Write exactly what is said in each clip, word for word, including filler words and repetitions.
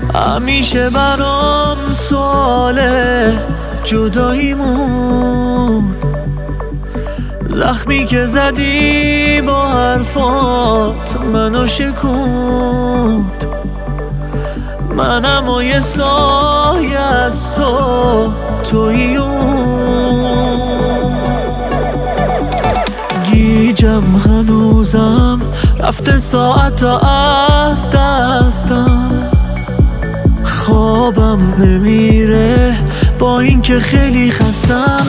همیشه برام سواله جداییمون، زخمی که زدی با حرفات منو شکوند. منم و یه سایه از تو تویی اون. گیجم هنوزم رفته ساعتا از دستم، خوابم نمیره با این که خیلی خستم.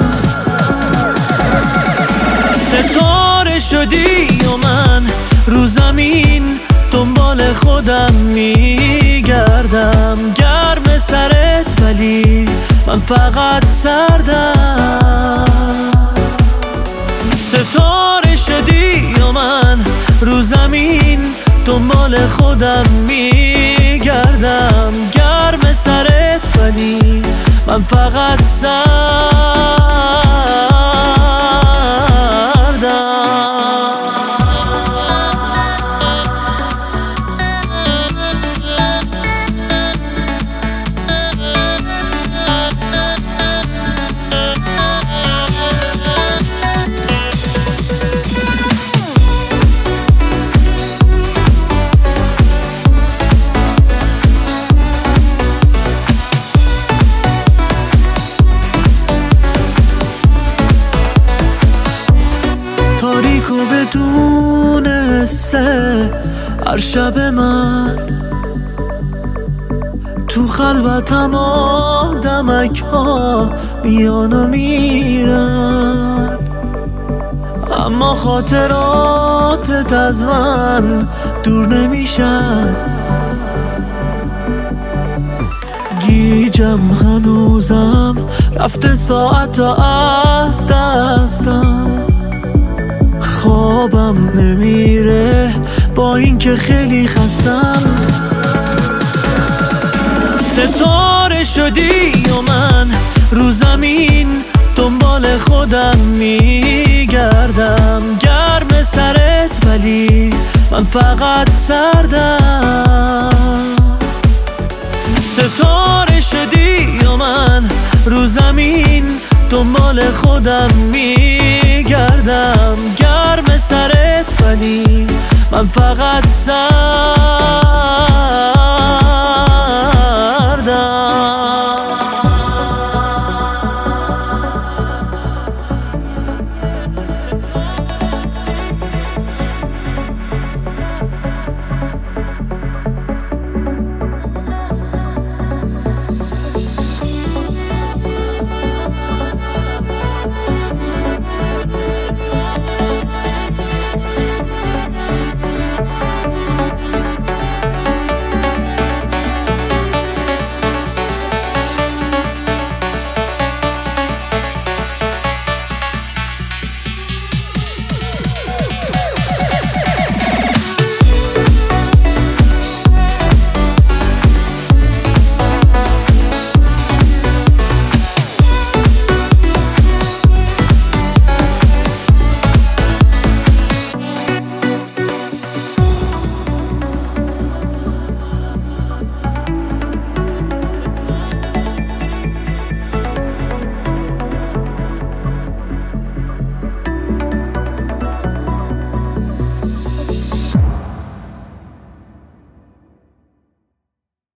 ستاره شدی و من رو زمین دنبال خودم میگردم. گرم سرت ولی من فقط سردم. ستاره شدی و من رو زمین دنبال خودم میگردم. گرم سرت ولی من فقط سردم. تاریک و بدون سه هر شب من تو خلوتم آدمک ها میان و میرن، اما خاطراتت از من دور نمیشن. گیجم هنوزم رفته ساعتا از دستم، خوابم نمیره با این که خیلی خستم. ستاره شدی و من رو زمین دنبال خودم میگردم. گرم سرت ولی من فقط سردم. ستاره شدی و من رو زمین دنبال خودم میگردم. گرم سرت ولی من فقط سردم.